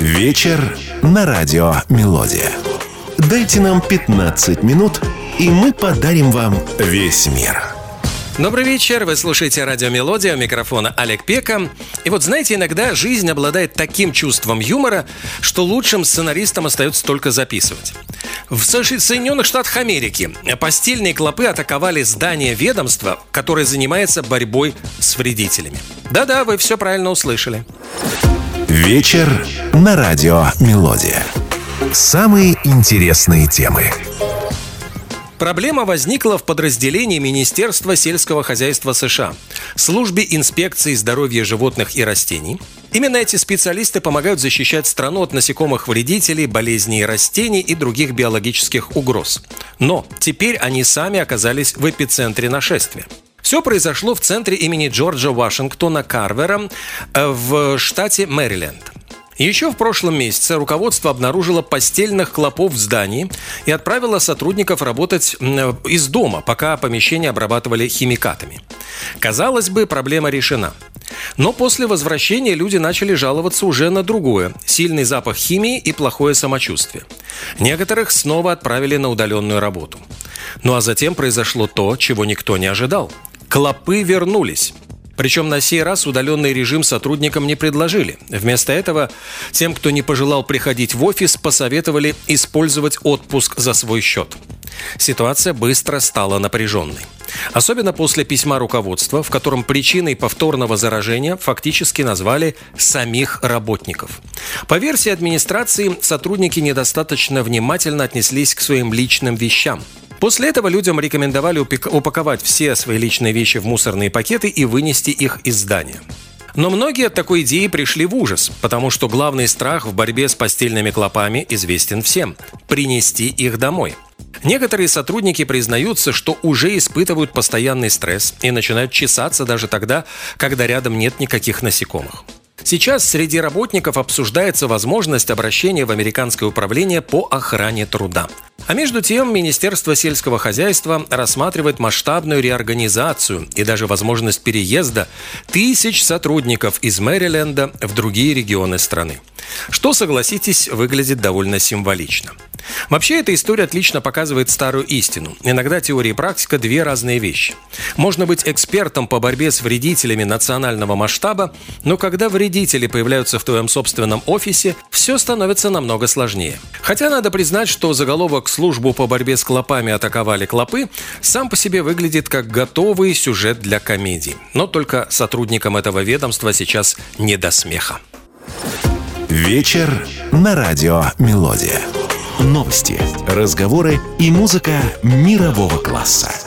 Вечер на радио «Мелодия». Дайте нам 15 минут, и мы подарим вам весь мир. Добрый вечер, вы слушаете радио «Мелодия», у микрофона Олег Пека. И вот знаете, иногда жизнь обладает таким чувством юмора, что лучшим сценаристам остается только записывать. В Соединенных Штатах Америки постельные клопы атаковали здание ведомства, которое занимается борьбой с вредителями. Да-да, вы все правильно услышали. Вечер на радио «Мелодия». Самые интересные темы. Проблема возникла в подразделении Министерства сельского хозяйства США, службе инспекции здоровья животных и растений. Именно эти специалисты помогают защищать страну от насекомых-вредителей, болезней растений и других биологических угроз. Но теперь они сами оказались в эпицентре нашествия. Все произошло в центре имени Джорджа Вашингтона Карвера в штате Мэриленд. Еще в прошлом месяце руководство обнаружило постельных клопов в здании и отправило сотрудников работать из дома, пока помещение обрабатывали химикатами. Казалось бы, проблема решена. Но после возвращения люди начали жаловаться уже на другое – сильный запах химии и плохое самочувствие. Некоторых снова отправили на удаленную работу. Ну а затем произошло то, чего никто не ожидал. Клопы вернулись. Причем на сей раз удаленный режим сотрудникам не предложили. Вместо этого тем, кто не пожелал приходить в офис, посоветовали использовать отпуск за свой счет. Ситуация быстро стала напряженной. Особенно после письма руководства, в котором причиной повторного заражения фактически назвали самих работников. По версии администрации, сотрудники недостаточно внимательно отнеслись к своим личным вещам. После этого людям рекомендовали упаковать все свои личные вещи в мусорные пакеты и вынести их из здания. Но многие от такой идеи пришли в ужас, потому что главный страх в борьбе с постельными клопами известен всем – принести их домой. Некоторые сотрудники признаются, что уже испытывают постоянный стресс и начинают чесаться даже тогда, когда рядом нет никаких насекомых. Сейчас среди работников обсуждается возможность обращения в Американское управление по охране труда. А между тем, Министерство сельского хозяйства рассматривает масштабную реорганизацию и даже возможность переезда тысяч сотрудников из Мэриленда в другие регионы страны. Что, согласитесь, выглядит довольно символично. Вообще, эта история отлично показывает старую истину. Иногда теория и практика – две разные вещи. Можно быть экспертом по борьбе с вредителями национального масштаба, но когда вредители появляются в твоем собственном офисе, все становится намного сложнее. Хотя надо признать, что заголовок «Службу по борьбе с клопами атаковали клопы» сам по себе выглядит как готовый сюжет для комедии. Но только сотрудникам этого ведомства сейчас не до смеха. Вечер на радио «Мелодия». Новости, разговоры и музыка мирового класса.